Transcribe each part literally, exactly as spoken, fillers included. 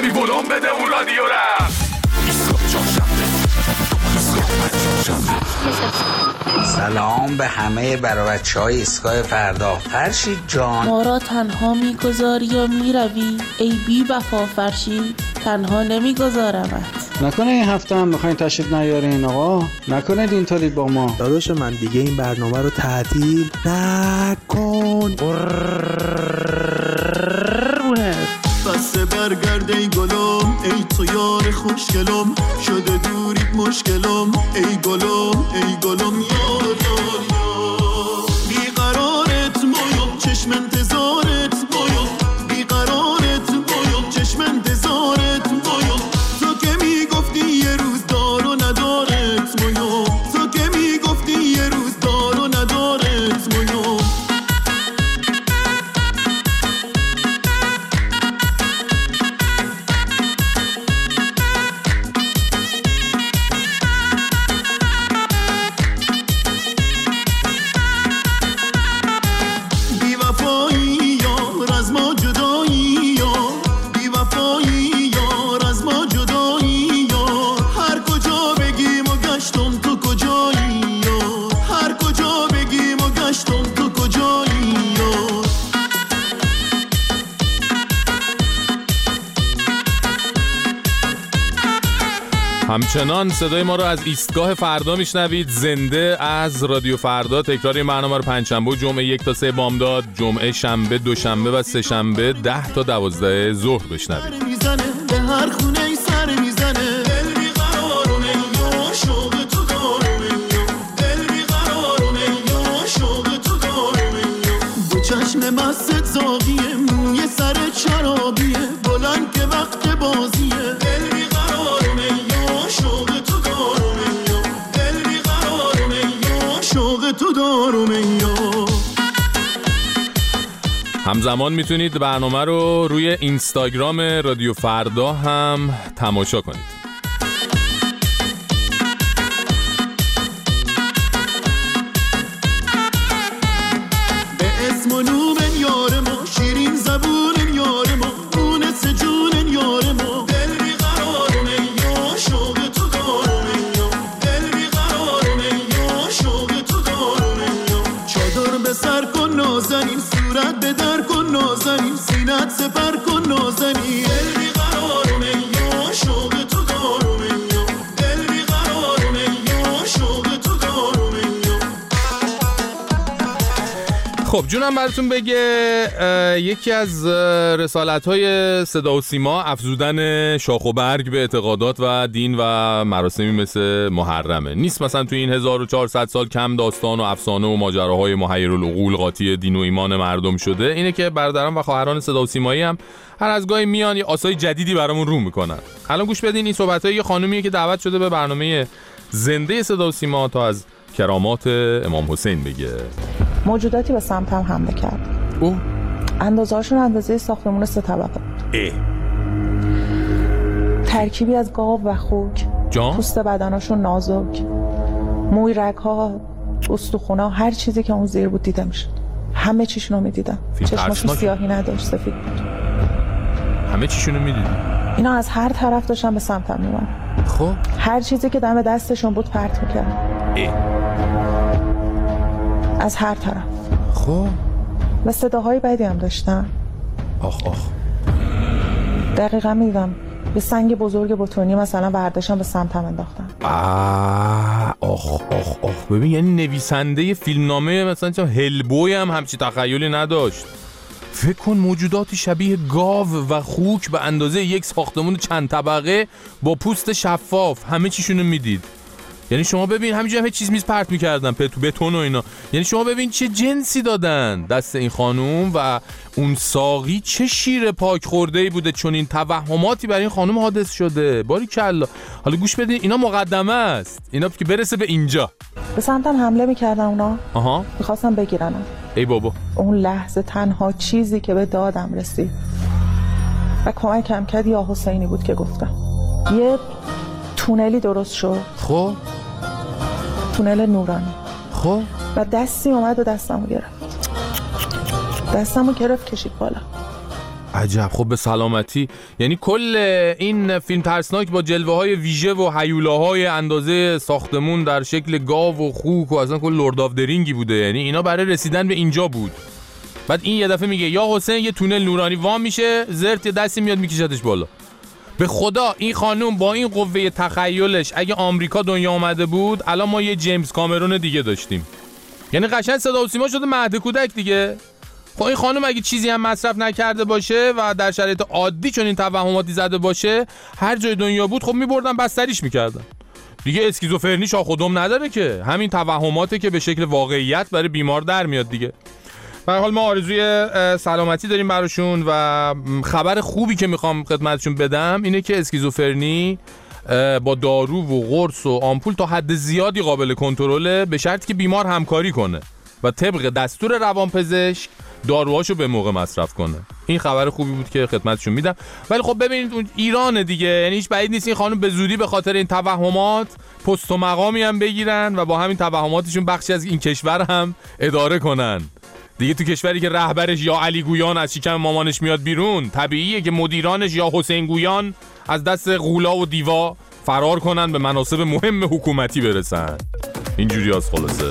کاری ولوم بده اون رادیو را. سلام به همه برای بچهای ایستگاه فردا. فرشید جان، ما را تنها میگذاری یا میروی؟ ای بی وفا فرشید، تنها نمیگذارمت. نکنه این هفته هم میخواین تشریف نیارین آقا؟ نکنه اینطوری با ما؟ داداش من دیگه این برنامه رو تعطیل نکن. بس برگرد ای گلم، ای تو یار خوشگلم، شده دوریت مشکلم، ای گلم ای گلم یار یار یار. بیقرارت بایم چشم انتظارت بایم، بیقرارت بایم چشم انتظارت بایم. تو که میگفتی یه روز دار و ندارت بایم، تو که میگفتی یه روز دار و ندارت بایم. همچنان صدای ما رو از ایستگاه فردا میشنوید، زنده از رادیو فردا. تکرار این برنامه رو پنجشنبه و جمعه یک تا سه بامداد، جمعه شنبه دوشنبه و سه شنبه ده تا دوازده ظهر بشنوید. به هر خونه سر میزنه، دل بیقرارم یا شوق تو دارم، دل بیقرارم یا شوق تو دارم. دو چشم مست زاغیه، موی سر چرابیه، بلند که وقت بازیه. دل بیقرارم یا شوق تو دارم، دل بیقرارم یا شوق تو دارم یا. همزمان میتونید برنامه رو روی اینستاگرام رادیو فردا هم تماشا کنید. به اسم و نوم یار ما، شیرین زبون یار ما، مونس جون یار ما. دل بیقرارم یا شوق تو دارم، دل بیقرارم یا شوق تو دارم یا. چادر به سر کن نازنین، صورت به در کن نازنین، سینت سپر کن نازنین. دل بیقرارم یا شوق تو دارم، دل بیقرارم یا شوق تو دارم یا. خب جونم براتون بگه، یکی از رسالت‌های صدا و سیما افزودن شاخ و برگ به اعتقادات و دین و مراسمی مثل محرمه. نیست مثلا توی این هزار و چهارصد سال کم داستان و افسانه و ماجراهای محیرالعقول قاطی دین و ایمان مردم شده. اینه که برادران و خواهران صدا و سیمایی هم هر از گاهی میان یه آسای جدیدی برامون رو میکنن. الان گوش بدین، این صحبت‌های یه خانومیه که دعوت شده به برنامه زنده صدا و سیما تا از کرامات امام حسین بگه. موجوداتی به سمتم حمله کرد. او اندازه هاشون اندازه ساختمون سه طبقه بود. اه. ترکیبی از گاو و خوک. جان؟ پوست بدناشون نازک، موی رگ‌ها، استخونا، هر چیزی که اون زیر بود دیده میشد. همه چیشونو میدیدم. چشماشون سیاهی نداشت، سفید بود. همه چیشونو میدیدی؟ اینا از هر طرف داشتن به سمتم میومدن. خب هر چیزی که دم دستشون بود پرت میکرد. از هر طرف. خب و صداهای بدی هم داشتن. آخ آخ. دقیقا میدیدم یه سنگ بزرگ بتونی مثلا برداشتن به سمتم انداختن. آه آخ آخ آخ. ببین یعنی نویسنده فیلمنامه مثلا چه هلبوی هم همچی تخیلی نداشت. فکر کن موجوداتی شبیه گاو و خوک به اندازه یک ساختمون چند طبقه با پوست شفاف، همه چیشونو میدید. یعنی شما ببین همینجوری همه چیز میز پرت میکردن، پتو بتون و اینا. یعنی شما ببین چه جنسی دادن دست این خانوم و اون ساقی چه شیر پاک خورده‌ای بوده، چون این توهماتی برای این خانوم حادث شده. باریکلا. حالا گوش بدین، اینا مقدمه است، اینا که برسه به اینجا. به سمتم حمله میکردن اونا. آها. میخواستم بگیرنم. ای بابا. اون لحظه تنها چیزی که به دادم رسید و کمکم کرد یا حسینی بود که گفتم. یه تونلی درست شد. خب تونل نورانی. خب و دستی اومد و دستمو گرفت. دستمو گرفت کشید بالا. عجب، خب به سلامتی. یعنی کل این فیلم ترسناک با جلوه های ویژه و هیولاهای اندازه ساختمون در شکل گاو و خوک و اصلا کل لرد آف درینگی بوده. یعنی اینا برای رسیدن به اینجا بود. بعد این یه دفعه میگه یا حسین یه تونل نورانی وام میشه، زرت یه دستی میاد میکشتش بالا. به خدا این خانوم با این قوه تخیلش اگه آمریکا دنیا آمده بود الان ما یه جیمز کامرون دیگه داشتیم. یعنی قشنگ صدا و سیما شده مهد کودک دیگه. خب این خانم اگه چیزی هم مصرف نکرده باشه و در شرایط عادی چون این توهماتی زده باشه، هر جای دنیا بود خب میبردن بستریش میکردن دیگه. اسکیزوفرنی شاخ و دم نداره که، همین توهماته که به شکل واقعیت برای بیمار در میاد دیگه. به هر حال ما آرزوی سلامتی داریم براشون و خبر خوبی که میخوام خدمتشون بدم اینه که اسکیزوفرنی با دارو و قرص و آمپول تا حد زیادی قابل کنترله، به شرطی که بیمار همکاری کنه و طبق دستور روانپزشک داروهاشو به موقع مصرف کنه. این خبر خوبی بود که خدمتشون میدم. ولی خب ببینید اون ایران دیگه، یعنی هیچ بعید نیست این خانم به زودی به خاطر این توهمات پست و مقامی هم بگیرن و با همین توهماتشون بخشی از این کشور هم اداره کنن دیگه. تو کشوری که رهبرش یا علی گویان از شکم مامانش میاد بیرون، طبیعیه که مدیرانش یا حسین گویان از دست غولا و دیوا فرار کنن به مناصب مهم حکومتی برسن. اینجوری از خلاصه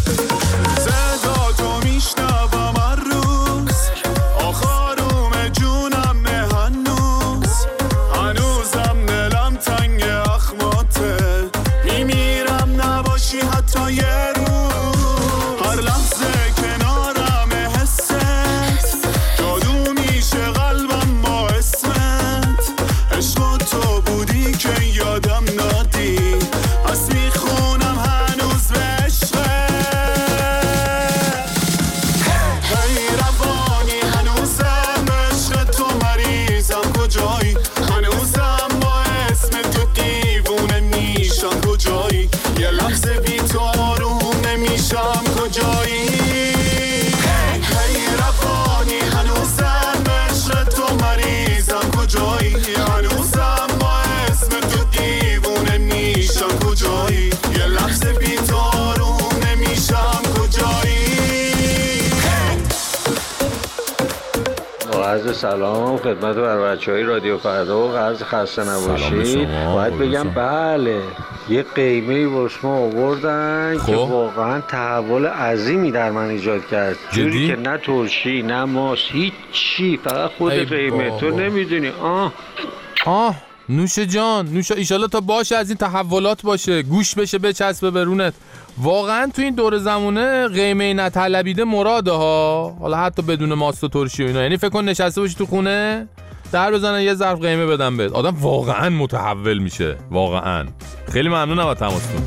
عرض سلام خدمت بر بچهای رادیو فردا و عرض خسته نباشید. باید بگم بله یه قیمه‌ای واسه ما آوردن که واقعا تحول عظیمی در من ایجاد کرد. جوری که نه ترشی نه ماس هیچ چی، فقط خود قیمه. تو نمیدونی. آه آه نوش جان، نوش. ایشالله تا باشه از این تحولات باشه، گوش بشه بچسبه برونت. واقعا تو این دور زمونه قیمه نطلبیده مراده ها، حالا حتی بدون ماست و ترشی و اینا. یعنی فکر کن نشسته باشی تو خونه در بزنن یه ظرف قیمه بدن بهت، آدم واقعا متحول میشه. واقعا خیلی ممنونم از تماستون.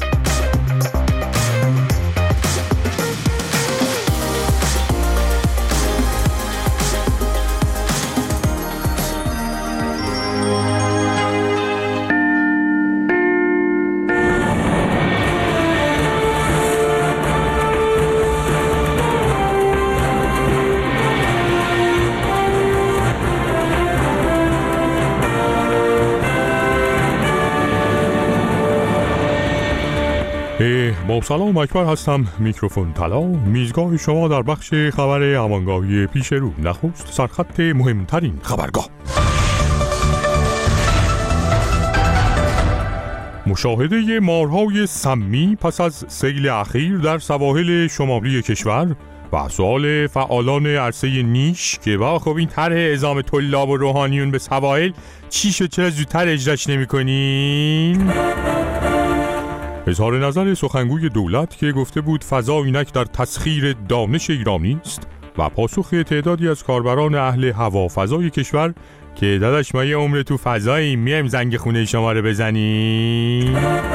با سلام اکبر هستم، میکروفون طلا، میزگاه شما در بخش خبر همانگاهی پیش رو. نخست سرخط مهمترین خبرگاه. مشاهده مارهای سمی پس از سیل اخیر در سواحل شمالی کشور و سؤال فعالان عرصه نیش که با خب این طرح اعزام طلاب و روحانیون به سواحل چی شد، چرا زودتر اجراش نمی‌کنین؟ اظهار نظر سخنگوی دولت که گفته بود فضا اینک در تسخیر دانش ایرانی است و پاسخ تعدادی از کاربران اهل هوافضای کشور که داداش ما یه عمر تو فضایی میایم زنگ خونه شما رو بزنیم.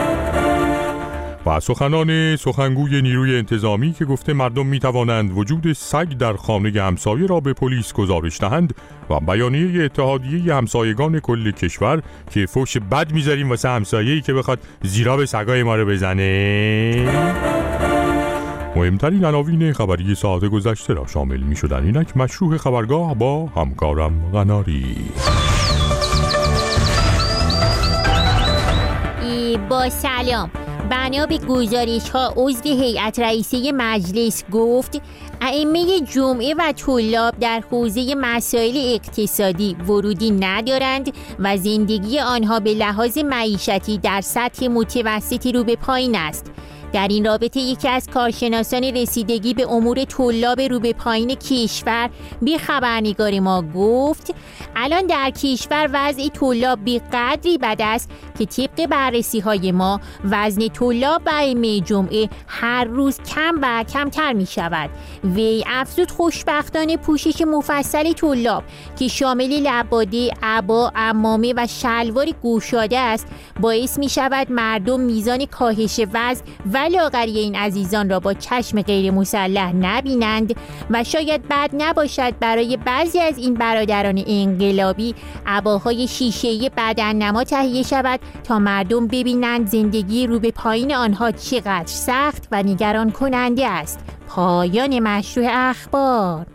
و سخنان سخنگوی نیروی انتظامی که گفته مردم میتوانند وجود سگ در خانه همسایه را به پلیس گزارش دهند و بیانیه اتحادیه همسایگان کل کشور که فوش بد میذاریم واسه همسایه‌ای که بخواد زیرا به سگای ما رو بزنه. مهمترین عناوین خبری ساعت گذشته را شامل می شدن. اینک مشروع خبرگاه با همکارم غناری. با سلام، بنا به گزارش‌ها عضو هیئت رئیسه مجلس گفت ائمه جمعه و طلاب در حوزه مسائل اقتصادی ورودی ندارند و زندگی آنها به لحاظ معیشتی در سطح متوسطی رو به پایین است. در این رابطه یکی از کارشناسان رسیدگی به امور طلاب رو به پایین کشور به خبرنگار ما گفت الان در کشور وضع طلاب به قدری بد است که طبق بررسی های ما وزن طلاب و ائمه جمعه هر روز کم و کمتر می شود. وی افزود خوشبختانه پوشش مفصل طلاب که شامل لباده، عبا، عمامه و شلوار گشاده است باعث می شود مردم میزان کاهش وزن و لاغری این عزیزان را با چشم غیر مسلح نبینند و شاید بد نباشد برای بعضی از این برادران انقلابی عباهای شیشه‌ای بدننما تهیه شود تا مردم ببینند زندگی رو به پایین آنها چقدر سخت و نگران کننده است. پایان مشروع اخبار.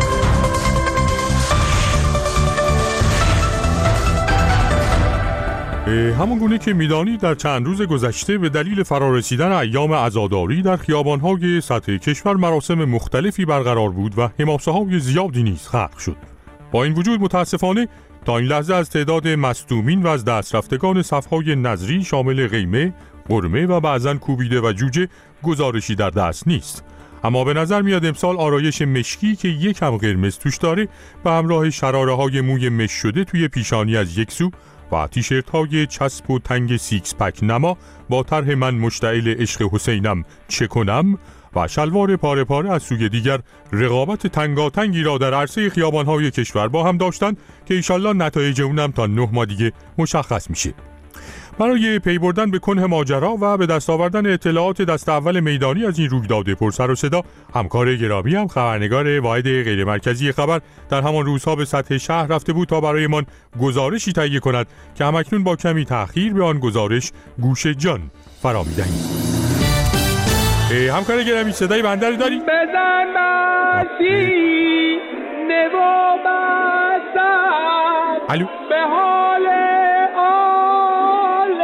همون گونه که میدانید در چند روز گذشته به دلیل فرارسیدن ایام عزاداری در خیابان‌های سطح کشور مراسم مختلفی برقرار بود و حماسه‌های زیادی نیز خلق شد. با این وجود متاسفانه تا این لحظه از تعداد مصدومین و از دست رفتگان صف‌های نظری شامل قیمه، قرمه و بعضاً کوبیده و جوجه گزارشی در دست نیست. اما به نظر میاد امسال آرایش مشکی که یک هم قرمز توش داره به همراه شراره‌های موی مش شده توی پیشانی از یک سو و تیشرت های چسب و تنگ سیکس پک نما با طرح من مشتعل عشق حسینم چه کنم و شلوار پاره پاره از سوی دیگر رقابت تنگاتنگی را در عرصه خیابان‌های کشور با هم داشتن که ایشالله نتایج اونم تا نه ماه دیگه مشخص میشه. برای پی بردن به کنه ماجرا و به دست آوردن اطلاعات دست اول میدانی از این رویداد پر سر و صدا، همکار گرامی هم خبرنگار واحد غیر مرکزی خبر در همان روزها به سطح شهر رفته بود تا برایمان گزارشی تهیه کند که همکنون با کمی تأخیر به آن گزارش گوش جان فرا می‌دهیم. همکار گرامی صدای بنده رو داری؟ بزن مسیح نوا بستم الو به حال آل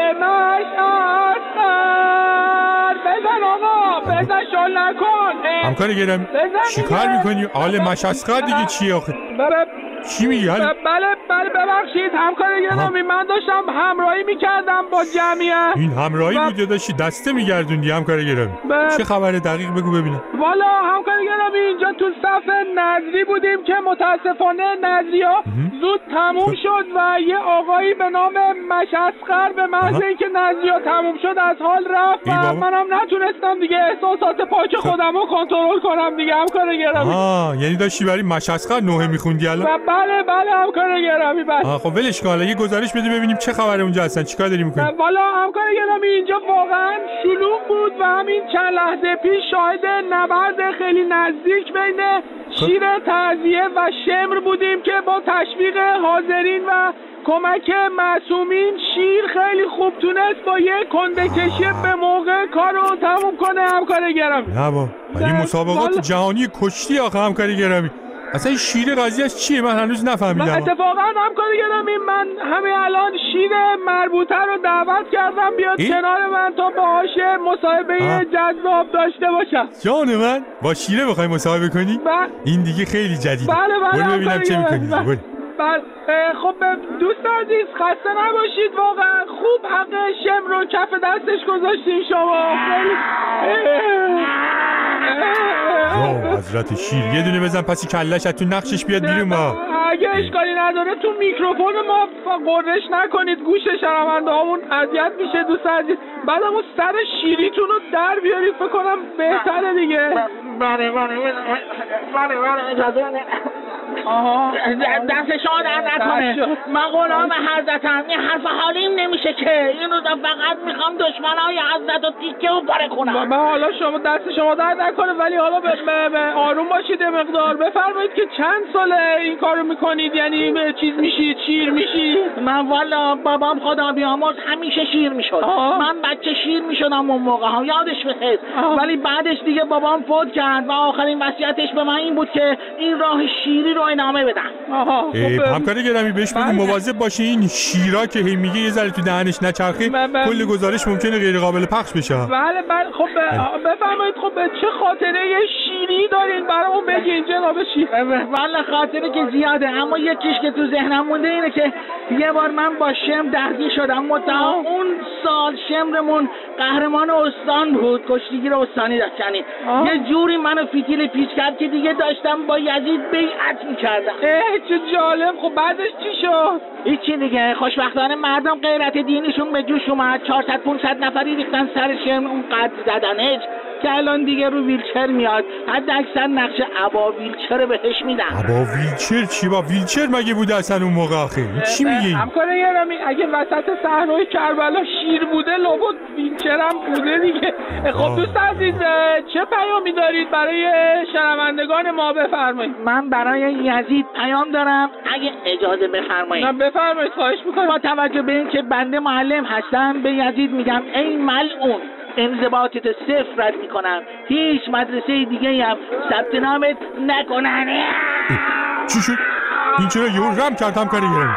مشعر. بزن آقا بزن شل نکن. همکار گرامی چی کار میکنی؟ آل مشعر دیگه چیه آخه؟ چی میگی؟ بله بله ببخشید همکار گرامی من داشتم همراهی میکردم با جمعیت. این همراهی بود یا داشتی دسته میگردوندی همکار گرامی؟ چه خبره دقیق بگو ببینم. والا همکار گرامی اینجا تو صف نظری بودیم که متاسفانه نظری‌ها زود تموم شد و یه آقایی به نام مشعر به محض اینکه نظری‌ها تموم شد از حال رفت و منم نتونستم دیگه احساسات پاک خودم رو کنترل کنم دیگه همکار گرامی. آها یعنی داشتی برای مشعر نوحه میخوندی الان؟ بله بله همکار گرامی بله. آها خب ولش کن حالا یه گزارش بده ببینیم چه خبره اونجا هستن چیکار داری میکنی؟ والا همکار گرامی اینجا واقعا شلوغ بود و همین چند لحظه پیش شاهد نبرد خیلی نزدیک بین شیر تعزیه و شمر بودیم که با تشویق حاضرین و کمک معصومین شیر خیلی خوب تونست با یه کنده‌کشی به موقع کارو تموم کنه همکار گرامی. نه با ولی مسابقات جهانی کشتی آخه همکار گرامی اصلا این شیر قضیهش چیه من هنوز نفهمیدم. اتفاقا همکار گرامی من همین الان شیر مربوطه رو دعوت کردم بیاد ای؟ کنار من تا باهاش مصاحبه جذاب داشته باشم. جان من با شیره بخوای مصاحبه کنی؟ بله. این دیگه خیلی جدیده. بله بله. برو ببینم چه می‌کنی. برو. بله خب دوست عزیز خسته نباشید واقعا خوب حق شم رو کف دستش گذاشتین شما. خیلی واو حضرت شیر یه دونه بزن پسی کلش از تو نقشش بیاد بیرون. ما اگه اشکالی نداره تو میکروفون ما قررش نکنید گوش شنونده هامون اذیت میشه دوست عزیز. بعد اون سر شیریتون رو در بیارید فکر کنم بهتره دیگه. بله بله بله بله اجازه آها دست شما در نکنه من غلام حضرتم این حرف حالیم نمیشه که این روزا فقط میخوام دشمنای حضرت رو تیکه و پاره کنم. من حالا شما دست شما در نکنه ولی حالا به آروم باشید مقدار بفرمایید که چند ساله این کارو میکنید یعنی چیز میشید شیر میشید؟ من والا بابام خدا بیامرز همیشه شیر میشد. من بچه شیر میشدم اون موقع ها یادش بخیر ولی بعدش دیگه بابام فوت کرد و آخرین وصیتش به من این بود که این راه شیری رو گواهی نامه بدم. آها همکار گرامی بهش بگو مواظب باشی این شیرا که هی میگه یه ذره تو دهنش نچرخه کل گزارش ممکنه غیر قابل پخش بشه. بله بله خب بفرمایید. خب چه خاطره شیری دارین برامون بگین جناب شیر؟ والا خاطره که زیاده، اما یکیش که تو ذهنم مونده اینه که یه بار من با شمر درگیر شدم. مدام اون سال شمرمون قهرمان استان بود، کشتیگیر استانی داشت. یعنی یه جوری منو فیتیل پیچ کرد که دیگه داشتم با یزید بیعت میکردم. اه چه جالب. خب بعدش چی شد؟ هیچی دیگه، خوشبختانه مردم غیرت دینیشون به جوش اومد. چهارصد پانصد نفری ریختن سر شمر، اون قد زدنش که الان دیگه رو ویلچر میاد. حد اکثر نقش ابا ویلچر بهش میدن. ابا ویلچر چی؟ با ویلچر مگه بوده اصلا اون موقع آخه؟ چی میگی؟ همکار گرامی اگه وسط صحرای کربلا شیر بوده لابد ویلچر هم بوده دیگه. خب دوست عزیز چه پیامی دارید برای شنوندگان ما؟ بفرمایید. من برای یزید پیام دارم اگه اجازه بفرمایید. نه بفرمایید، خواهش میکنم. با توجه به این که بنده معلم هستم به یزید میگم ای ملعون، انضباطت صفر رد میکنم، هیچ مدرسه دیگه هم ثبت نامت نکنن. چی شد؟ این چرا یهو رم کرد همکار گرامی؟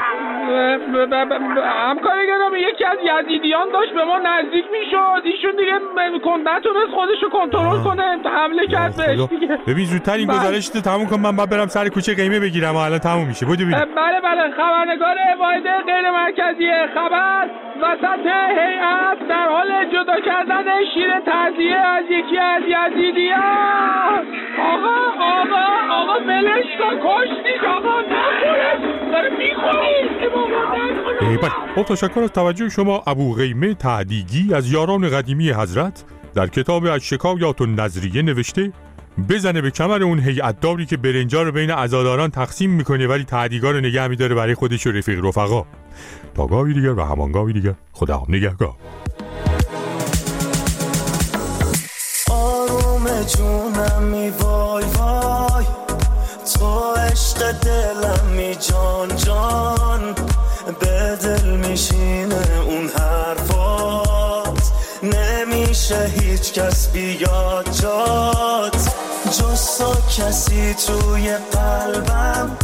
همکار گرامی یکی از یزیدیان داشت به ما نزدیک میشد، ایشون دیگه نتونست خودشو کنترل کنه، حمله کرد بهش دیگه. ببین زودتر این گزارشتو تموم کن، من باید برم سر کوچه قیمه بگیرم و الان تموم میشه. بودو ببین. بله بله خبرنگار واحد غیر مرکزی خبر وسط هیئت در حال جدا کردن شیر تعزیه از یکی از یزیدیان. آقا آقا آقا ولش کن، کشتیش آقا، نخورش داره میخوری. ای بله، با تشکر از توجه شما. ابوقیمه تعدیگی از یاران قدیمی حضرت در کتاب از شکایات النظریه نوشته بزنه به کمر اون هیئتداری که برنجا رو بین عزاداران تقسیم میکنه ولی تعدیگا رو نگه میداره برای خودش و رفیق رفقا. تا گاهی دیگر و همان گاهی دیگر، خدا نگهدار. آروم جونمی وای وای، تو عشق دلمی جان جان، به دل میشینه اون حرفات، نمیشه هیچ کس بیاد جات، جز تو کسی توی قلبم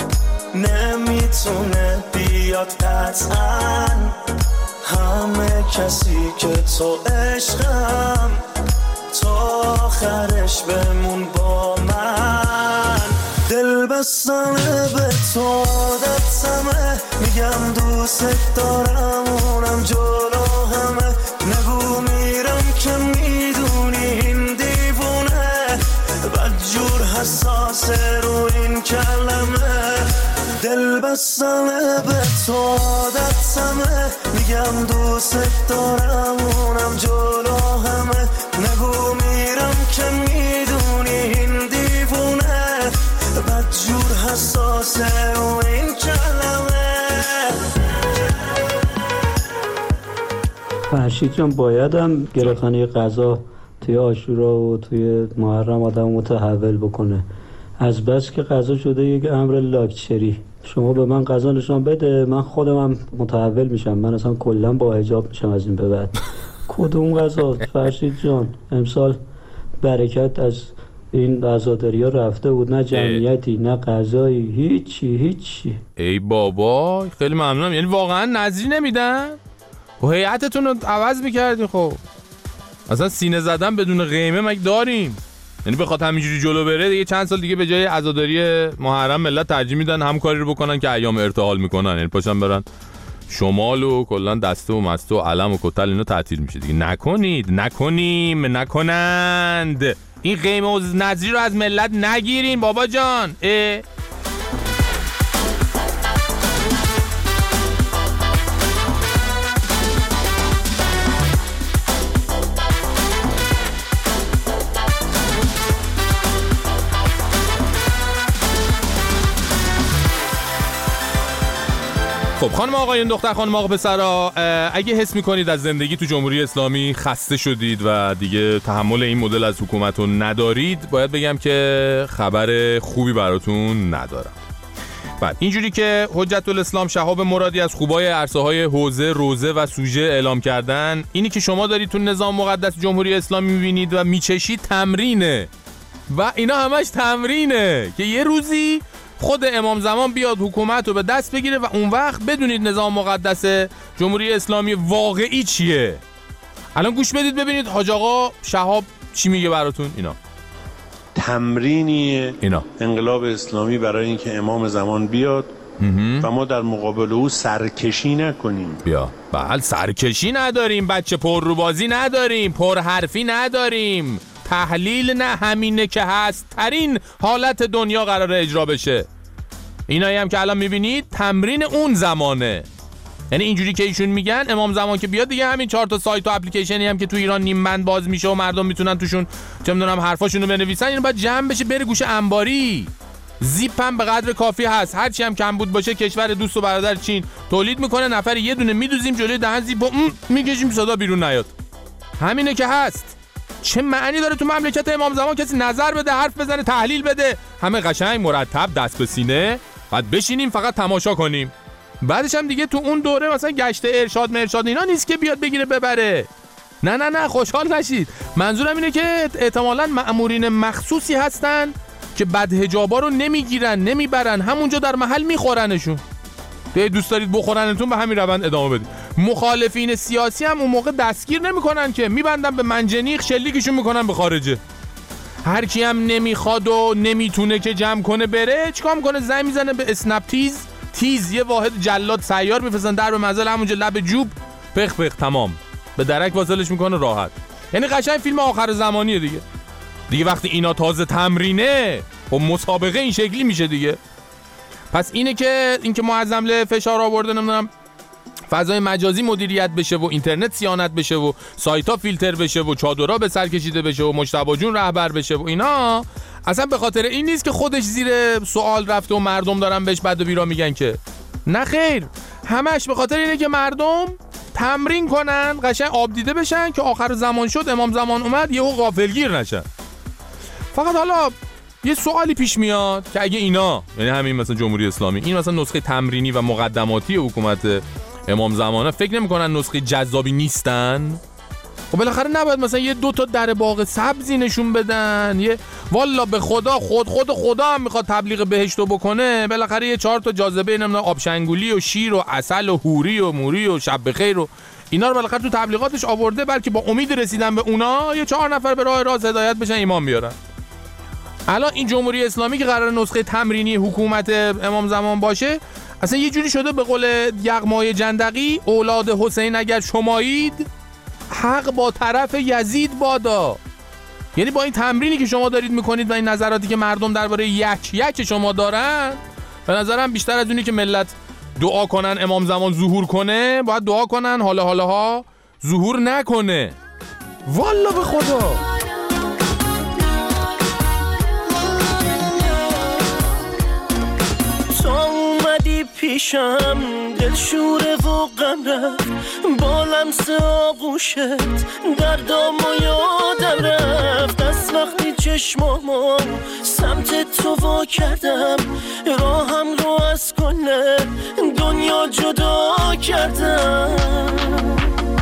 نمیتونه بیاد قطعا، همه کسی که تو عشقم، تو آخرش بمون با من. دل بستمه به تو عادتمه، میگم دوست دارم اونم جلو همه، نگو میرم که میدونی این دیوونه، بدجور حساسه رو این کلمه. دل بستمه به تو عادتمه، میگم دوست دارم اونم جلو همه، نگو میرم که میدونی این دیوونه، بدجور حساسه رو این کلمه. فرشید جان بایدم گرفتن غذا توی عاشورا و توی محرم آدم متحول بکنه، از بس که غذا شده یک امر لاکچری. شما به من غذا نشان بده، من خودم هم متحول میشم، من اصلا کلا با حجاب میشم از این به بعد. کدوم غذا فرشید جان؟ امسال برکت از این عزاداری ها رفته بود، نه جمعیتی نه غذایی، هیچی هیچی. ای بابا خیلی ممنونم. یعنی واقعا نظری نمیدن؟ و هیئتتون رو عوض میکردین. خب اصلا سینه زدن بدون قیمه مگه داریم؟ یعنی بخواد همینجوری جلو بره دیگه چند سال دیگه به جای عزاداری محرم ملت ترجیح میدن هم کاری رو بکنن که ایام ارتحال میکنن، یعنی پاشن برن شمال و کلا دسته و مسته و علم و کتل اینا تعطیل میشه دیگه. نکنید، نکنیم، نکنند. این قیمه و نظری رو از ملت نگیرین بابا جان. اه خب خانم آقایون، دختر خانم آقا پسرا، اگه حس میکنید از زندگی تو جمهوری اسلامی خسته شدید و دیگه تحمل این مدل از حکومت رو ندارید، باید بگم که خبر خوبی براتون ندارم. بعد اینجوری که حجت الاسلام شهاب مرادی از خوبای عرصه های حوزه، روزه و سوژه اعلام کردن، اینی که شما دارید تو نظام مقدس جمهوری اسلامی میبینید و میچشید تمرینه و اینا همش تمرینه که یه روزی خود امام زمان بیاد حکومت رو به دست بگیره و اون وقت بدونید نظام مقدس جمهوری اسلامی واقعی چیه. الان گوش بدید ببینید حاج آقا شهاب چی میگه براتون. اینا تمرینی اینا انقلاب اسلامی برای اینکه امام زمان بیاد و ما در مقابل او سرکشی نکنیم. بیا بله، سرکشی نداریم، بچه پر رو بازی نداریم، پر حرفی نداریم، تحلیل نه، همینه که هست ترین حالت دنیا قراره اجرا بشه. اینایی هم که الان میبینید تمرین اون زمانه. یعنی اینجوری که ایشون میگن امام زمان که بیاد دیگه همین چهار تا سایت و اپلیکیشنی هم که تو ایران نیم بند باز میشه و مردم میتونن توشون چه میدونم حرفاشونو بنویسن، اینو باید جمع بشه بره گوشه انباری. زیپ هم به قدر کافی هست، هرچی هم کم بود باشه کشور دوست و برادر چین تولید میکنه، نفر یه دونه میدوزیم جلوی دهن زیپو میکشیم صدا بیرون نیاد. همینه که هست. چه معنی داره تو مملکت امام زمان کسی نظر بده، حرف بزنه، تحلیل بده؟ همه قشنگ مرتب دست به سینه بعد بشینیم فقط تماشا کنیم. بعدش هم دیگه تو اون دوره مثلا گشت ارشاد مرشاد اینا نیست که بیاد بگیره ببره. نه نه نه خوشحال نشید. منظورم اینه که احتمالاً مأمورین مخصوصی هستن که بدحجابا رو نمیگیرن نمیبرن، همونجا در محل میخورنشون. دیگه دوست دارید بخورنتون به همین روند ادامه بدید. مخالفین سیاسی هم اون موقع دستگیر نمیکنن که، میبندن به منجنیق شلیکشون میکنن به خارجه. هر کی هم نمیخواد و نمیتونه که جمع کنه بره چیکار میکنه؟ زنگ میزنه به اسنپ تیز تیز، یه واحد جلاد سیار میفرستن در به منزل، همونجا لب جوب پخ پخ تمام، به درک واصلش میکنه راحت. یعنی قشنگ فیلم آخر زمانیه دیگه. دیگه وقتی اینا تازه تمرینه و مسابقه این شکلی میشه دیگه. پس اینه که اینکه معظم له فشار آورده نمیدونم فضای مجازی مدیریت بشه و اینترنت صیانت بشه و سایت‌ها فیلتر بشه و چادرها به سر کشیده بشه و مجتبی جون رهبر بشه و اینا، اصلا به خاطر این نیست که خودش زیر سوال رفته و مردم دارن بهش بد و بیرا میگن که. نه خیر، همش به خاطر اینه که مردم تمرین کنن، قشنگ آب دیده بشن که آخر زمان شد امام زمان اومد یهو غافلگیر نشن. فقط حالا یه سوالی پیش میاد که اگه اینا، یعنی همین مثلا جمهوری اسلامی، این مثلا نسخه تمرینی و مقدماتی حکومت امام زمانه فکر نمی‌کنن نسخه جذابی نیستن؟ خب بالاخره نباید مثلا یه دو تا در باغ سبزی نشون بدن؟ یه والا به خدا خود خود خدا هم میخواد تبلیغ بهشتو بکنه، بالاخره یه چهار تا جاذبه نمیدونم آبشنگولی و شیر و عسل و حوری و موری و شب بخیر و اینا رو بالاخره تو تبلیغاتش آورده، بلکه با امید رسیدن به اونا یه چهار نفر به راه راست هدایت بشن ایمان بیارن. الان این جمهوری اسلامی که قرار نسخه تمرینی حکومت امام زمان باشه، اصلا یه جوری شده به قول یغمای جندقی اولاد حسین اگر شمایید حق با طرف یزید بادا. یعنی با این تمرینی که شما دارید میکنید و این نظراتی که مردم درباره یک یک شما دارن، به نظرم بیشتر از اونی که ملت دعا کنن امام زمان ظهور کنه، باید دعا کنن حالا حالا ها ظهور نکنه. والا به خدا. پیشم دل شوره و غم رفت، با لمس آغوشت دردام و یادم رفت. از وقتی چشمامو سمت تو وا کردم، راهم رو از کل دنیا جدا کردم.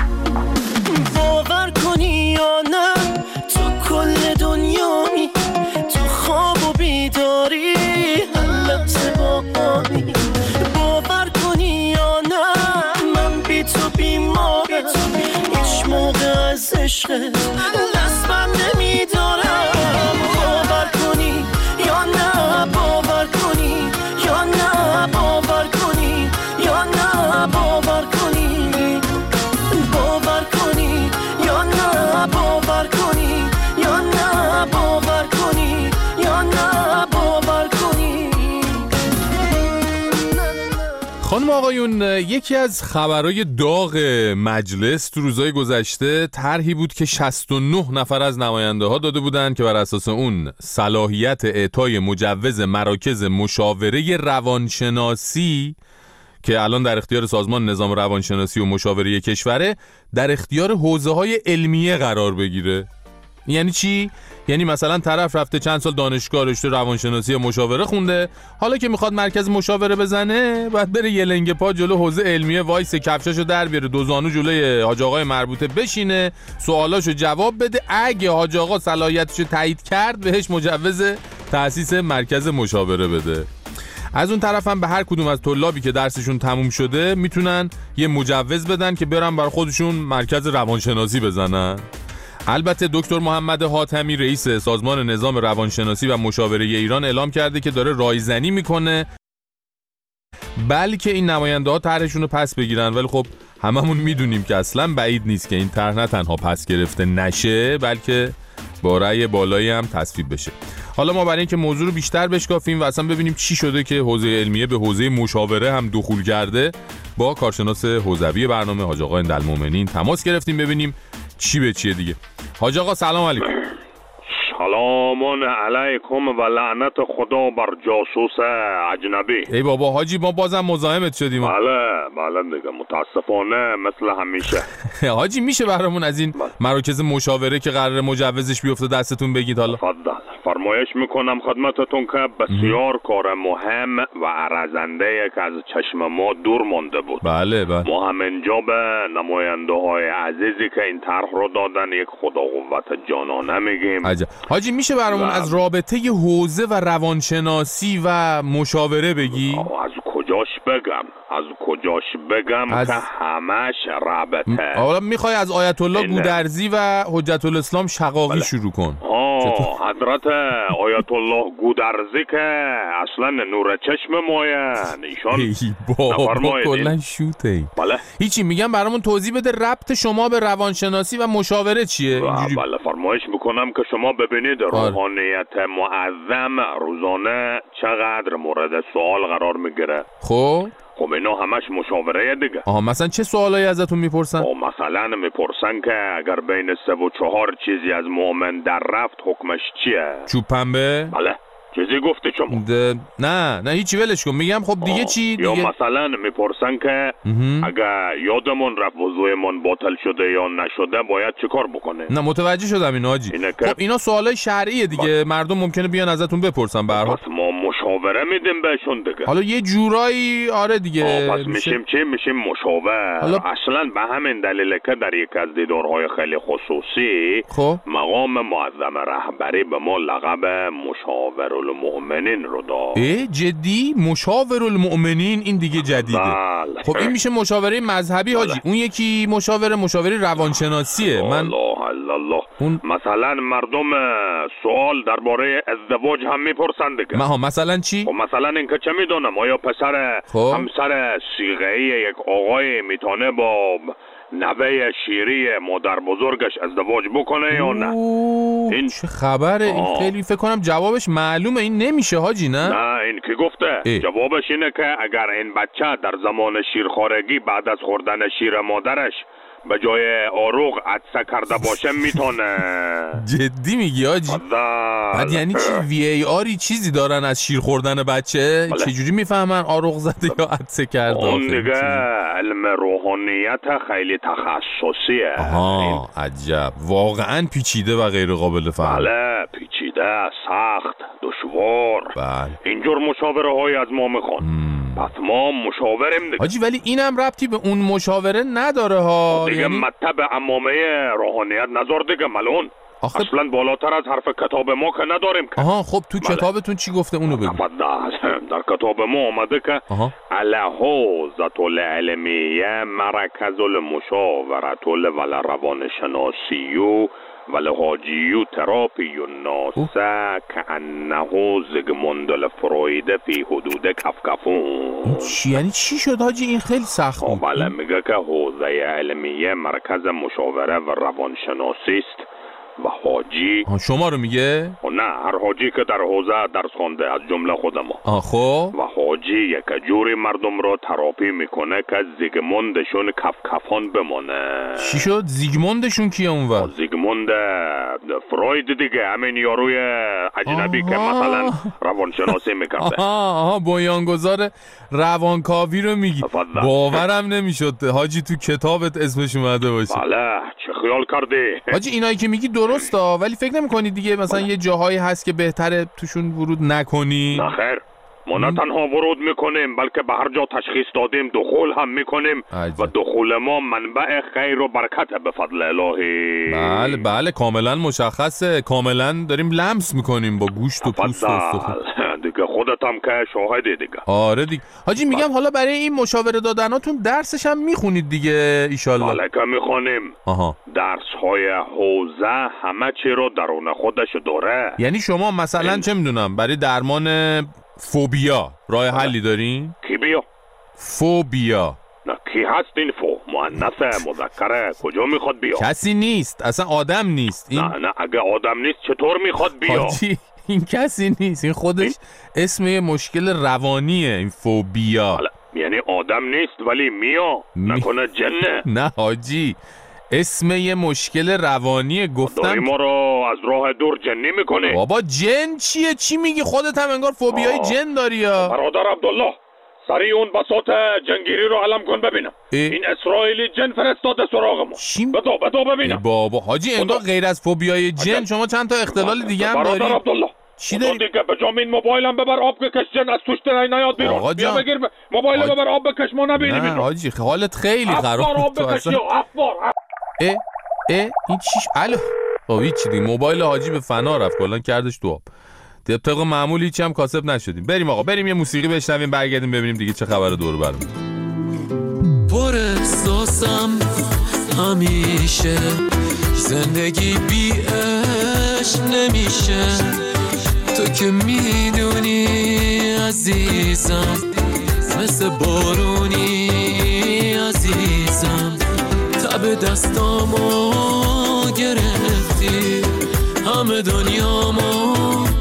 باور کنی یا نه تو کل دنیایی، تو خواب و بیداری هر لحظه با آنی. باور کنی یا نه من بی تو بیمارم، هیچ موقع از عشقت دست بر نمیدارم. باور کنی یا نه باور کنی یا نه باور کنی یا نه باور کنی باور کنی یا نه باور کنی یا نه باور کنی یا نه باور کنی. خانم آقایون، یکی از خبرهای داغ مجلس تو روزهای گذشته طرحی بود که شصت و نه نفر از نماینده ها داده بودند که بر اساس اون صلاحیت اعطای مجوز مراکز مشاوره روانشناسی که الان در اختیار سازمان نظام روانشناسی و مشاوره کشوره در اختیار حوزه‌های علمیه قرار بگیره. یعنی چی؟ یعنی مثلا طرف رفته چند سال دانشگاه رشته روانشناسی یا مشاوره خونده، حالا که میخواد مرکز مشاوره بزنه باید بره یه لنگ پا جلو حوزه علمیه وایس، کفشاشو در بیاره، دو زانو جلوی حاج آقای مربوطه بشینه، سوالاشو جواب بده. اگه حاج آقا صلاحیتشو تایید کرد بهش مجوز تأسیس مرکز مشاوره بده. از اون طرف هم به هر کدوم از طلابی که درسشون تموم شده میتونن یه مجوز بدن که برن برای خودشون مرکز روانشناسی بزنن. البته دکتر محمد حاتمی رئیس سازمان نظام روانشناسی و مشاوره ایران اعلام کرده که داره رایزنی میکنه بلکه این نماینده ها طرحشون رو پس بگیرن، ولی خب هممون میدونیم که اصلا بعید نیست که این طرح نه تنها پس گرفته نشه بلکه با رأی بالایی هم تصویب بشه. حالا ما برای اینکه موضوع رو بیشتر بشکافیم و اصلا ببینیم چی شده که حوزه علمیه به حوزه مشاوره هم دخول کرده، با کارشناس حوزوی برنامه حاج آقا هندالمومنین تماس گرفتیم ببینیم چی به چیه دیگه. حاج آقا سلام علیکم. سلام علیکم و لعنت خدا بر جاسوس اجنبی. ای بابا حاجی ما بازم مزاحمت شدیم. بله بله دیگه متاسفانه مثل همیشه. حاجی میشه برامون از این مراکز مشاوره که قرار مجوزش بیفته دستتون بگید؟ حالا تفضل. فرمایش میکنم خدمتتون که بسیار کار مهم و ارزنده که از چشم ما دور مانده بود. بله بله. ما هم اینجا به نماینده های عزیزی که این طرح رو دادن یک خدا قوت جانانه میگیم. عجب. حاجی میشه برامون از رابطه حوزه و روانشناسی و مشاوره بگی؟ از کجاش بگم؟ از کجاش بگم از... که همش رابطه. حالا میخوای از آیت الله گودرزی و حجت الاسلام شقاقی بله. شروع کن. آه حضرت آیت الله گودرزی که اصلا نور چشم ماین ایشان ای بابا کلن شوته. بله. هیچی میگم برامون توضیح بده ربط شما به روانشناسی و مشاوره چیه؟ اینجوری... بله فرمایش میکنم که شما ببینید روحانیت معظم روزانه چقدر مورد سوال قرار میگیره. خب خب اینا همش مشاوره دیگه. آها مثلا چه سوالایی ازتون میپرسن؟ او مثلا میپرسن که اگر بین سه و چهار چیزی از مؤمن در رفت حکمش چیه؟ چوب پنبه؟ بله. چیزی گفته شما؟ ده... نه نه هیچی ولش کن. میگم خب دیگه چی دیگه؟ یا مثلا میپرسن که اگر یادمون رفت وضوئمون باطل شده یا نشده باید چه کار بکنه؟ نه متوجه شدم این حاجی. خب اینا سوالای شرعیه دیگه. مردم ممکنه بیان ازتون بپرسن به هر حال. ما مشاوره میدیم بهشون دیگه. حالا یه جورایی آره دیگه. پس میشیم چی؟ میشیم مشاور. حالا... اصلا به همین دلیله که در یک از دیدارهای خیلی خصوصی خب مقام معظم رهبری به ما لقب مشاور المؤمنین رو داد. اه جدی؟ مشاور المؤمنین این دیگه جدیده. بله. خب این میشه مشاوره مذهبی حاجی. اون یکی مشاوره مشاوره روانشناسیه. من الله الله. اون... مثلا مردم سوال درباره ازدواج هم میپرسن دیگه. ما مثلا چی؟ خب مثلا اینکه چه میدونم آیا پسر خب. همسر صیغه‌ای یک آقای میتونه با نوه شیری مادر بزرگش ازدواج بکنه یا نه؟ این چه خبره؟ آه. این خیلی فکر کنم جوابش معلومه. این نمیشه حاجی نه؟ نه این کی گفته؟ ای. جوابش اینه که اگر این بچه در زمان شیرخوارگی بعد از خوردن شیر مادرش به جای آروغ عطسه کرده باشه میتونه. جدی میگی حاجی؟ بعد یعنی چی وی ای آری چیزی دارن از شیر خوردن بچه؟ بله. چجوری میفهمن آروغ زده یا عطسه کرده؟ اون دیگه علم روحانیت خیلی تخصصیه. آها عجب. واقعا پیچیده و غیر قابل فهم. بله پیچیده، سخت، دشوار. بله. اینجور مشاوره های از ما میخوان. پس ما مشاوریم دیگه. حاجی ولی اینم ربطی به اون مشاوره نداره ها. دیگه یعنی... مطب عمامه روحانیت نظر دیگه ملون. آخه... اصلا بالاتر از حرف کتاب ما که نداریم که. آها خب تو مله. کتابتون چی گفته اونو بگو. در کتاب ما آمده که الحوزة العلمیه مرکز المشاورة والروانشناسی والحاجی تراپی الناس کأنه زیگموند الفروید فی حدود کفکفون. چی یعنی چی شد حاجی؟ این خیلی سخت بود. بله میگه که حوزه علمیه مرکز مشاوره و روانشناسی است و حاجی شما رو میگه؟ نه هر حاجی که در حوزه درس خونده از جمله خود ما. آه خب و حاجی یک جوری مردم رو تراپی میکنه که زیگموندشون کف کفان بمونه. چی شد؟ زیگموندشون کیه اون وقت؟ زیگموند فروید دیگه، همین یاروی اجنبی که مثلا روانشناسی میکنه. آها آها بنیانگذار روانکاوی رو میگی. باورم نمیشد حاجی تو کتابت اسمش اومده باشه. بله چه خیال کردی؟ حاجی اینایی که میگی درسته ولی فکر نمی‌کنی دیگه مثلا یه جاهایی هست که بهتره توشون ورود نکنی؟ نه خیر ما نه تنها ورود میکنیم بلکه به هر جا تشخیص دادیم دخول هم میکنیم و دخول ما منبع خیر و برکت به فضل الهی. بله بله کاملا مشخصه. کاملا داریم لمس میکنیم با گوشت و پوست و استخوان. دیگه خودت هم که شاهدی دیگه. آره دیگه حاجی میگم حالا برای این مشاوره دادناتون درسش هم میخونید دیگه ایشالله؟ بله که میخونیم. آها. درس های حوزه همه چی رو درون خودش داره. یعنی شما مثلا این... چه میدونم برای درمان فوبیا راه حلی دارین؟ کی بیا؟ فوبیا. نه کی هست این فو؟ مؤنثه مذکره کجا میخواد بیا؟ کسی نیست اصلا آدم نیست این... نه نه اگه آدم نیست چطور میخواد بیا؟ حاجی این کسی نیست این خودش این... اسم یه مشکل روانیه این فوبیا. یعنی آدم نیست ولی میا می... نکنه جنه؟ نه حاجی اسم یه مشکل روانیه گفتم. داری ما رو از راه دور جنی میکنه. بابا جن چیه چی میگی خودت هم انگار فوبیای جن داری یا؟ برادر عبدالله سری اون بساط جنگیری رو علم کن ببینم. اه؟ این اسرائیلی جن فرستاده سراغ ما. چی؟ بدو بدو ببینم. بابا حاجی انگار غیر از فوبیای جن شما چند تا اختلال دیگه هم داری. برادر عبدالله چی داری؟ دیگه به جام این موبایلم ببر آب بکش جن از توش ترای نیاد بیرون. آقا جان بیا بگیر موبایل حاج... ببر آب بکش ما نبینیم. نه حاجی حالت خیلی خرابه. آب بکش یا افبار. اه اه این چیش الو خب هیچ دیگه موبایل حاجی به فنا رفت کلا کردش تو آب. طبق معمول هیچ هم کاسب نشدیم. بریم آقا بریم یه موسیقی بشنویم برگردیم ببینیم دیگه چه خبره دور برم. پر احساسم همیشه زندگی بی عشق نمیشه تو که میدونی عزیزم مثل بارونی عزیزم تب دستامو گرفتی همه دنیامو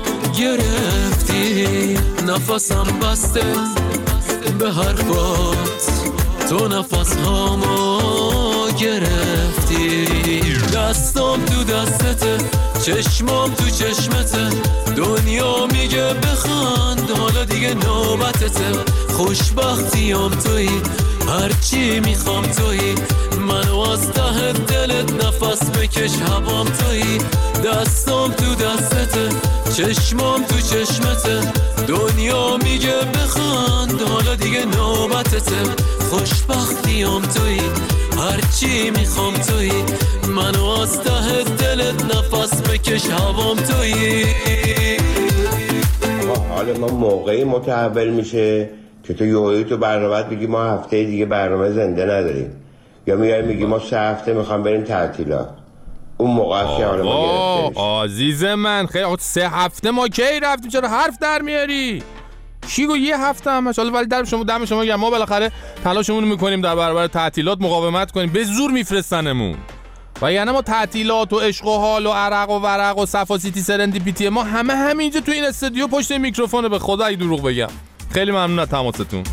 گرفتی نفسم بسته به حرفات تو نفس هامو گرفتی دستام تو دستته چشمام تو چشمته دنیا میگه بخند حالا دیگه نوبتته خوشبختیام تویی هرچی میخوام تویی منو از ته دلت نفس بکش هوام تویی دستام تو دستته چشمام تو چشمته دنیا میگه بخند حالا دیگه نوبتته خوشبختیام تویی هرچی میخوام تویی منو از ته دلت نفس بکش هوام تویی. حالا ما موقعی متحول میشه که تو یوهی تو برنامه بگی ما هفته دیگه برنامه زنده نداریم یا میگه میگی ما سه هفته میخوام بریم تعطیلات اون موقع است که حالا ما گرفته عزیز من خیلی آقا سه هفته ما کی رفتیم چرا حرف در میاری؟ چی گو یه هفته همش حالا ولی در شما دم شما گرم ما بالاخره تلاشمون میکنیم در برابر تعطیلات مقاومت کنیم به زور میفرستنمون و یعنی ما تعطیلات و عشق و حال و عرق و ورق و صفا سیتی سرندیپیتی ما همه همینجا تو این استودیو پشت میکروفونه به خدا ای دروغ بگم. خیلی ممنون از تماستون.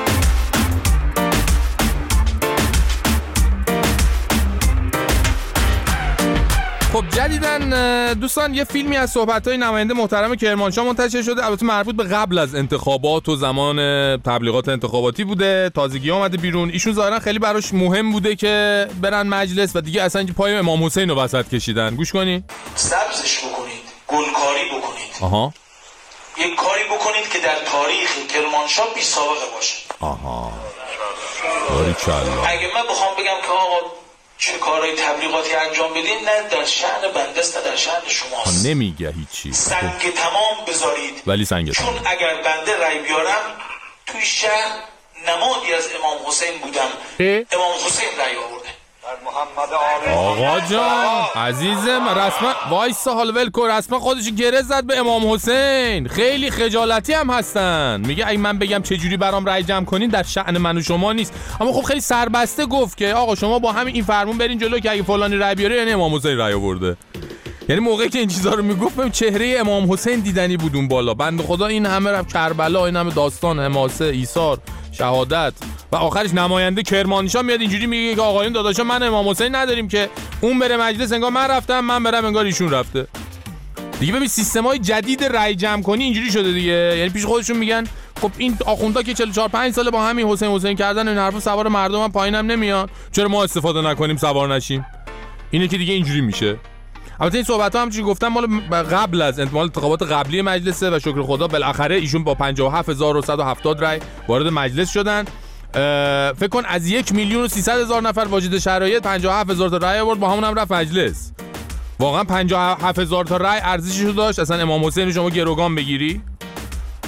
خب جدیدن دوستان یه فیلمی از صحبت‌های نماینده محترم کرمانشاه منتشر شده البته مربوط به قبل از انتخابات و زمان تبلیغات انتخاباتی بوده تازگی آمده بیرون ایشون ظاهرا خیلی براش مهم بوده که برن مجلس و دیگه اصلا پای امام حسین رو وسط کشیدن گوش کنید سبزش بکنید گلکاری بکنید آها یک کاری بکنید که در تاریخ کرمانشاه بی سابقه باشه آها باریکالله اگه من بخوام بگم که آقا چه کارهای تبلیغاتی انجام بدین نه در شأن بنده است در شأن شماست نمیگه هیچی سنگ تمام بذارید ولی سنگ چون تمام. اگر بنده رای بیارم توی شهر نمادی از امام حسین بودم اه؟ امام حسین رای آورده آقا جان عزیزم رسما وایسا حال ول کن رسما خودش گره زد به امام حسین خیلی خجالتی هم هستن میگه اگه من بگم چه جوری برام رای جمع کنین در شأن من و شما نیست اما خب خیلی سربسته گفت که آقا شما با همین این فرمون برین جلو که اگه فلانی رای بیاره یعنی امام حسین رای آورده یعنی موقعی که این چیزا رو میگفت ببین چهره امام حسین دیدنی بود اون بالا بنده خدا این همه رفت کربلا این همه داستان حماسه ایثار شهادت و آخرش نماینده کرمانشاه میاد اینجوری میگه که آقایون داداشا من امام حسین نداریم که اون بره مجلس انگار من رفتم من برم انگار ایشون رفته دیگه. ببین سیستم‌های جدید رای جمع کنی اینجوری شده دیگه یعنی پیش خودشون میگن خب این آخوندا که چهل و چهار پنج ساله با همین حسین حسین کردن این حرفا سوار مردم هم پایینم نمیان چرا ما استفاده نکنیم سوار نشیم اینه که دیگه اینجوری میشه. البته این صحبت‌ها هم چیزی گفتم مال قبل از انتخابات قبلی مجلسه و شکر خدا بالاخره ایشون با پنجاه و هفت هزار و صد و هفتاد رای وارد مجلس شدن. فکر کن از یک میلیون و سیصد هزار نفر واجد شرایط پنجاه و هفت هزار تا رای آورد با همون هم رفت مجلس. واقعا پنجاه و هفت هزار تا رای ارزشش رو داشت اصلا امام حسین شما گروگان بگیری.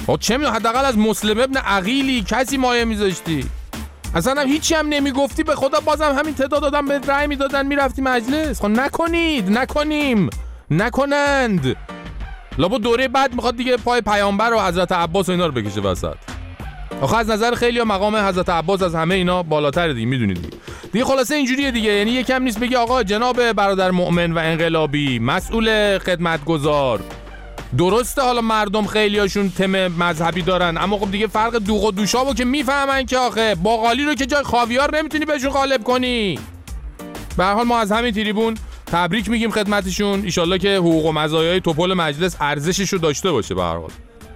چه میدونم، حداقل از مسلم ابن عقیلی کسی مایه میذاشتی؟ اصلا هم هیچی هم نمیگفتی، به خدا بازم همین تعداد آدم به رأی میدادن میرفتی مجلس. خب نکنید، نکنیم، نکنند. لابد دوره بعد میخواد دیگه پای پیامبر و حضرت عباس و اینا رو بکشه وسط. آخه از نظر خیلی ها مقام حضرت عباس از همه اینا بالاتره دیگه، میدونید دیگه. دیگه خلاصه اینجوریه دیگه، یعنی یکم نیست بگی آقا جناب برادر مؤمن و انقلابی مسئول خدمتگزار، درسته حالا مردم خیلیاشون تم مذهبی دارن، اما خب دیگه فرق دوغ و دوشابو که میفهمن که آخه باقالی رو که جای خاویار نمیتونی بهشون غالب کنی. به هر حال ما از همین تریبون تبریک میگیم خدمتشون، ایشالله که حقوق و مزایای توپل مجلس ارزشش رو داشته باشه. به هر حال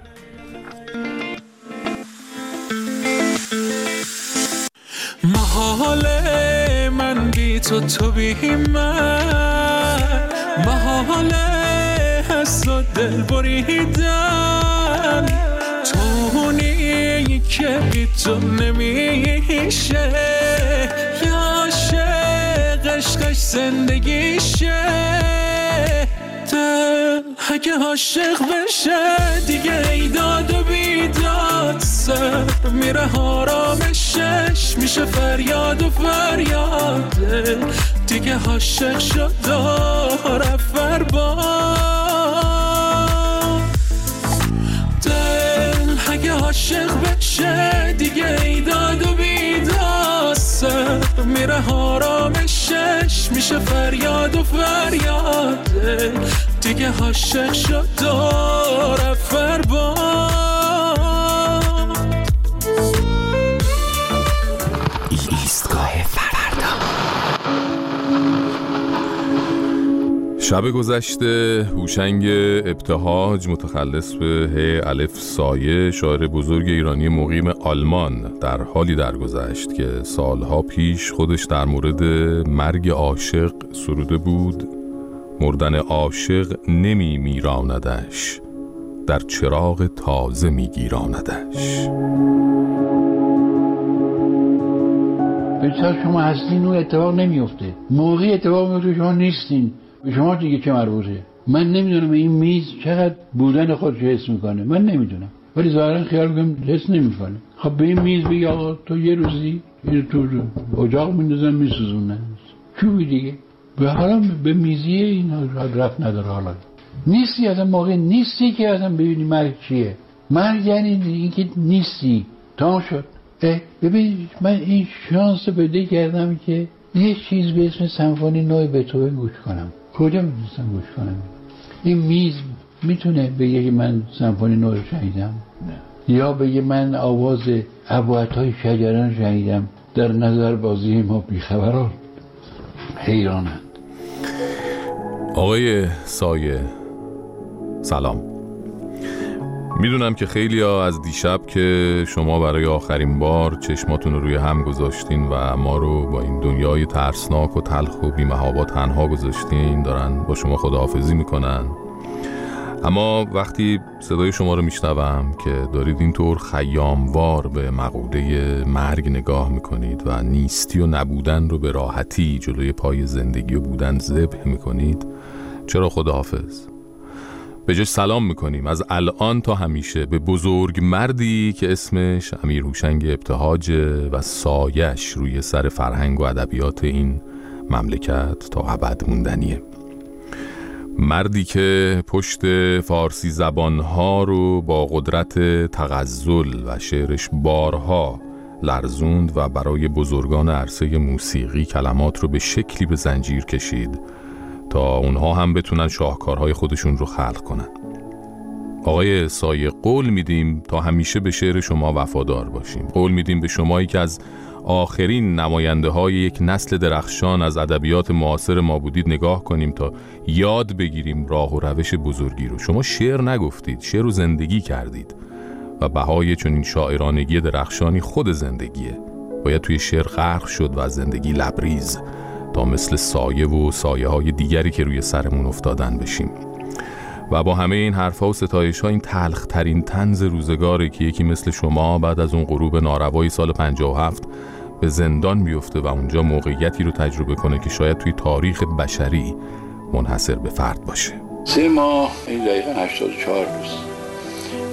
محاله من بی تو تو بی من، محاله هست و دل بریدن، تونی که بی تو نمیشه، یا عاشق عشقش زندگیشه، دل اگه عاشق بشه دیگه ایداد و بیداد، سر میره آرامشش میشه فریاد و فریاد، دیگه عاشق شد داره فرباد، دل اگه عاشق بشه دیگه ایداد و بیداد، سر میره آرامشش میشه فریاد و فریاد، دیگه عاشق شد داره فرباد. ایستگاه فردا. شب گذشته هوشنگ ابتهاج متخلص به ه الف سایه، شاعر بزرگ ایرانی مقیم آلمان، در حالی درگذشت که سالها پیش خودش در مورد مرگ عاشق سروده بود: مردن عاشق نمی میراندش، در چراغ تازه میگیراندش. بسیار شما هستین و اتفاق نمیفته، موقعی اتفاق میفته شما نیستین، به شما دیگه چه مربوطه؟ من نمیدونم این میز چقدر بودن خودش حس میکنه، من نمیدونم، ولی ظاهرا خیال میکنم حس نمیکنه. خب به این میز بگی آقا تو یه روزی تو اجاق میندازن میسوزونن، چوبی دیگه به حالا به میزی این رفت نداره. حالا نیستی، اصلا موقع نیستی که اصلا ببینی مرگ چیه. مرگ یعنی اینکه نیستی، تمام شد. ببین من این شانس بده کردم که یه چیز به اسم سمفونی نو بتهوون گوش کنم. کجا میتونستم گوش کنم؟ این میز میتونه بگه که من سمفونی نو رو شنیدم؟ نه. یا بگه من آواز ابوعطای شجریان شنیدم؟ در نظر بازی ما بیخبران حیرانند. آقای سایه سلام. میدونم که خیلی ها از دیشب که شما برای آخرین بار چشماتون رو روی هم گذاشتین و ما رو با این دنیای ترسناک و تلخ و بی‌محابا تنها گذاشتین دارن با شما خداحافظی میکنن. اما وقتی صدای شما رو میشنوم که دارید اینطور خیاموار به مقوله مرگ نگاه میکنید و نیستی و نبودن رو به راحتی جلوی پای زندگی و بودن ذبح میکنید، چرا خداحافظ؟ به جاش سلام میکنیم از الان تا همیشه به بزرگ مردی که اسمش امیر هوشنگ ابتهاج و سایش روی سر فرهنگ و ادبیات این مملکت تا ابد موندنیه. مردی که پشت فارسی زبانها رو با قدرت تغزل و شعرش بارها لرزوند و برای بزرگان عرصه موسیقی کلمات رو به شکلی به زنجیر کشید تا اونها هم بتونن شاهکارهای خودشون رو خلق کنن. آقای سایه، قول میدیم تا همیشه به شعر شما وفادار باشیم. قول میدیم به شمایی که از آخرین نماینده های یک نسل درخشان از ادبیات معاصر ما بودید نگاه کنیم تا یاد بگیریم راه و روش بزرگی رو. شما شعر نگفتید، شعر رو زندگی کردید و بهای چون این شاعرانگی درخشانی خود زندگیه. باید توی شعر غرق شد و از زندگی لبریز تا مثل سایه و سایه های دیگری که روی سرمون افتادن بشیم. و با همه این حرفا و ستایش ها این تلخ ترین طنز روزگاره که یکی مثل شما بعد از اون غروب ناروایی سال پنجاه و هفت به زندان بیفته و اونجا موقعیتی رو تجربه کنه که شاید توی تاریخ بشری منحصر به فرد باشه. سه ماه این دقیقا هشتاد و چهار روز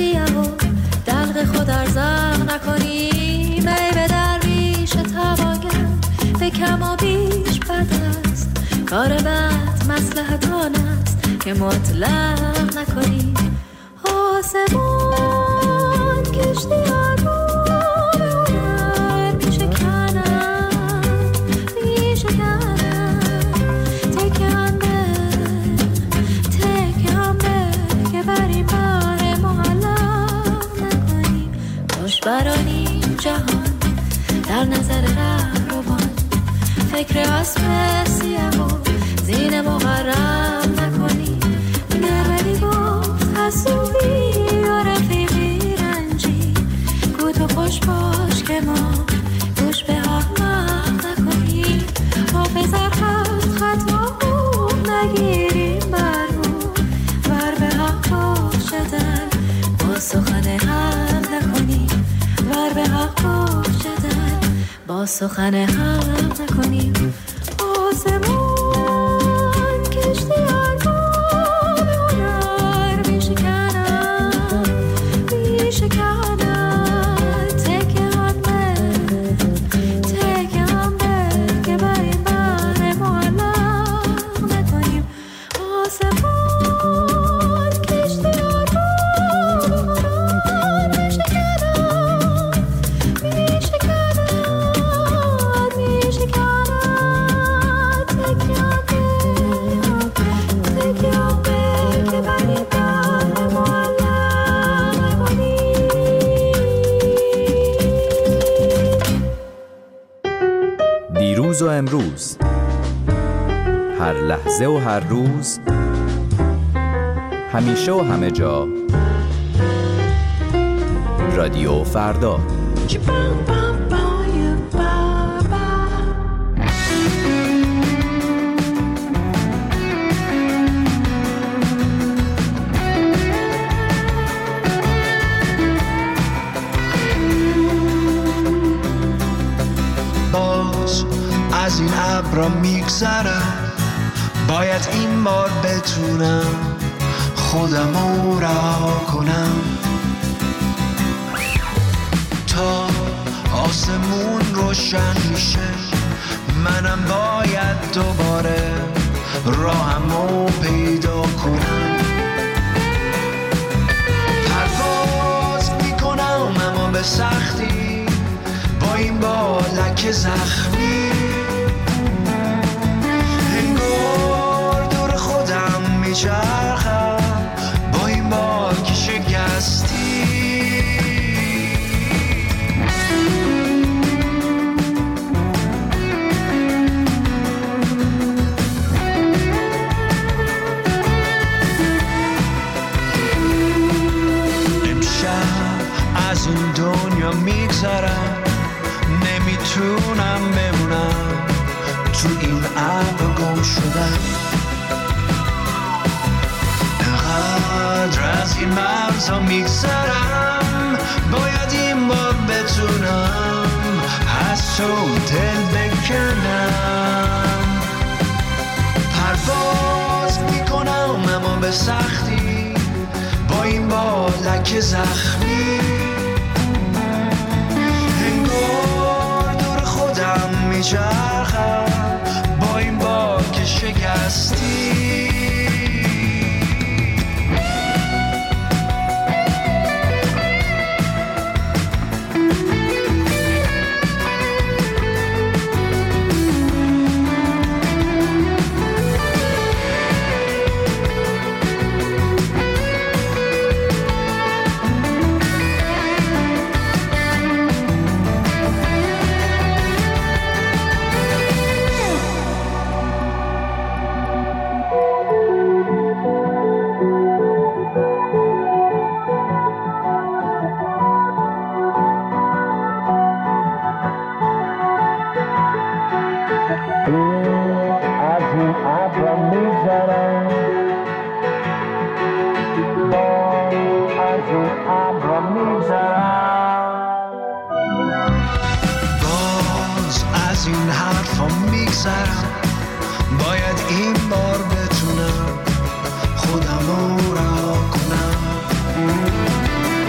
سیه و دلق خود ارزق نکنیم. ای به درویش تواگر به کم و بیش بد است، کار بد مصلحت آن است که مطلق نکنیم. آسمان کشتی آدم میشه کنم میشه کنم تکم به تکم به که بریم بر معلق نکنیم. خوش برانیم جهان در نظر رهروان، فکر اسب سیه و زین مغرم نکنیم. نرمدی گفت حسوبی و رفیقی رنجی، گو تو خوش باش که ما گوش به احمق نکنیم. حافظ خط خط ما خوب نگیریم بر رو ور به حق شدن با سخن حق نکنیم. ور به حق شدن با سخن حق نکنیم. آسمان کشتی آرمان هنر میشه کنم میشه کنم تکه هم به تکه هم به که بریم بر معلق نکنیم. آسمان کشتی آرمان هنر میشه کنم میشه کنم میشه کنم تکه هم به تکه هم به که بریم بر معلق نکنیم. دیروز و امروز، هر لحظه و هر روز، همیشه و همه جا، رادیو فردا. باز از این ابرا میگذرم، باید این بار بتونم خودمو رها کنم. تا آسمون روشن میشه منم باید دوباره راهمو پیدا کنم. پرواز میکنم اما به سختی با این بالک زخمی، انگار دور خودم میچرخم با این باک شکستی. امشب از این دنیا میگذرم، نمیتونم بمونم تو این ابر گم شدم. انقدر از این مرزا میگذرم، باید این بار بتونم از تو دل بکنم. پرواز میکنم اما به سختی با این بالک زخمی، انگار دور خودم میچرخم با این باک شکستی. باز از این حرفا میگذرم، باید این بار بتونم خودم رو رها کنم.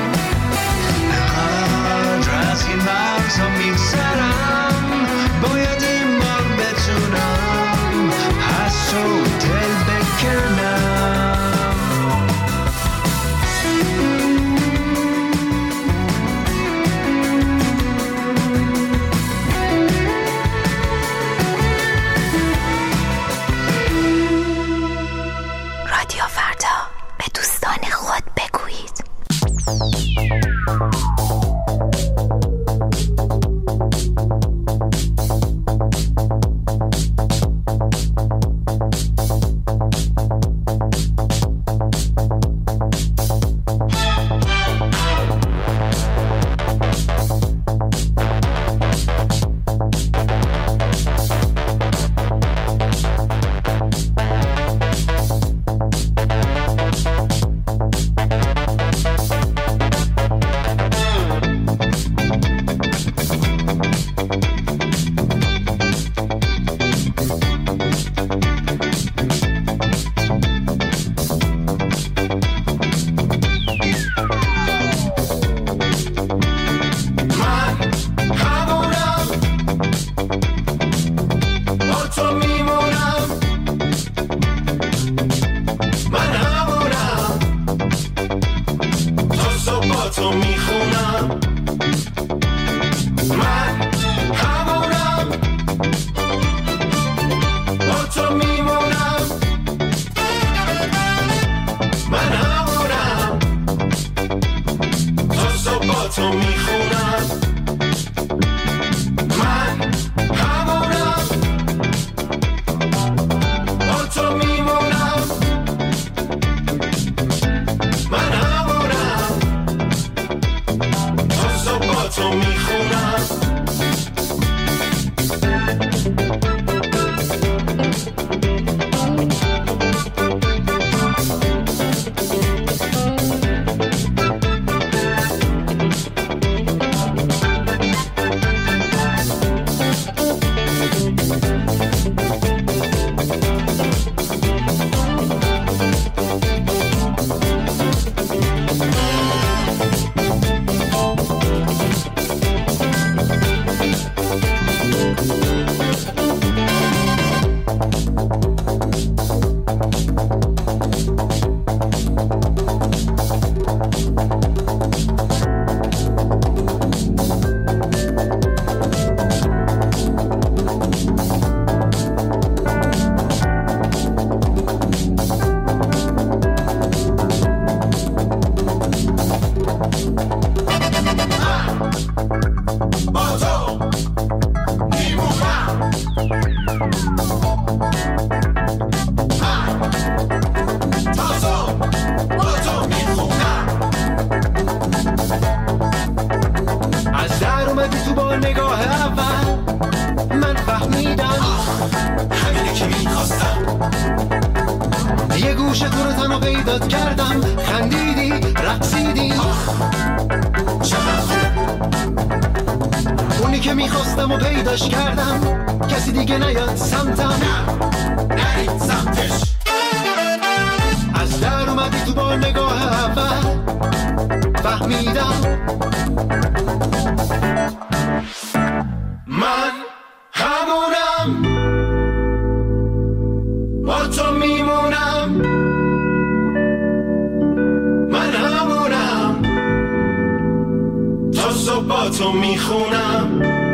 تو میخونم